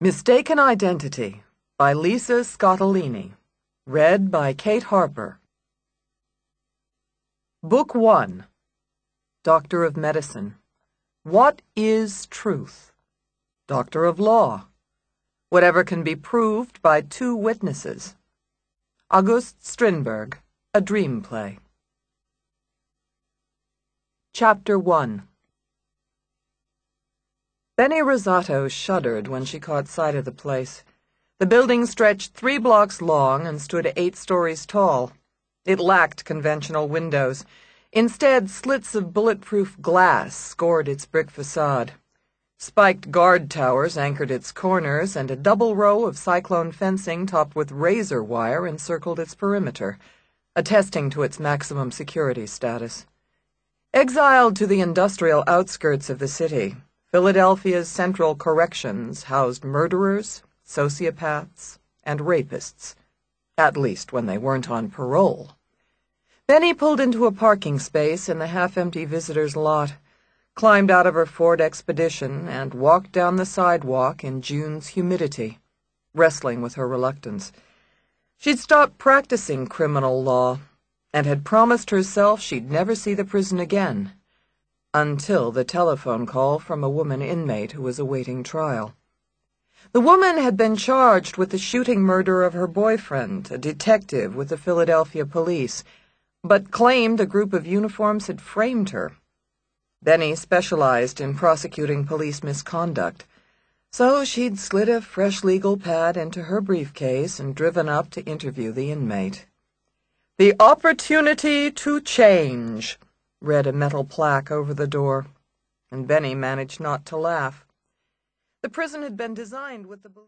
Mistaken Identity by Lisa Scottolini. Read by Kate Harper. Book 1. Doctor of Medicine. What is truth? Doctor of Law. Whatever can be proved by two witnesses. August Strindberg. A Dream Play. Chapter 1. Benny Rosato shuddered when she caught sight of the place. The building stretched 3 blocks long and stood 8 stories tall. It lacked conventional windows. Instead, slits of bulletproof glass scored its brick facade. Spiked guard towers anchored its corners, and a double row of cyclone fencing topped with razor wire encircled its perimeter, attesting to its maximum security status. Exiled to the industrial outskirts of the city, Philadelphia's Central Corrections housed murderers, sociopaths, and rapists, at least when they weren't on parole. Benny pulled into a parking space in the half-empty visitor's lot, climbed out of her Ford Expedition, and walked down the sidewalk in June's humidity, wrestling with her reluctance. She'd stopped practicing criminal law and had promised herself she'd never see the prison again, until the telephone call from a woman inmate who was awaiting trial. The woman had been charged with the shooting murder of her boyfriend, a detective with the Philadelphia police, but claimed a group of uniforms had framed her. Benny specialized in prosecuting police misconduct, so she'd slid a fresh legal pad into her briefcase and driven up to interview the inmate. "The opportunity to change," read a metal plaque over the door, and Benny managed not to laugh. The prison had been designed with the